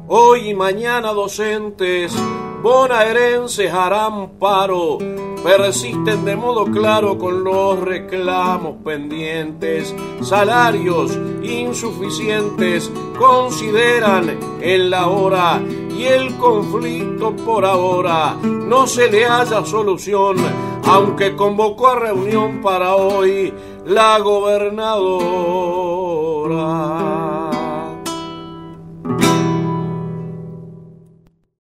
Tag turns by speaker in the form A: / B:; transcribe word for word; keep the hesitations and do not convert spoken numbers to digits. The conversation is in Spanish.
A: Hoy y mañana docentes bonaerenses harán paro, persisten de modo claro con los reclamos pendientes, salarios insuficientes consideran en la hora y el conflicto por ahora no se le haya solución, aunque convocó a reunión para hoy la gobernadora.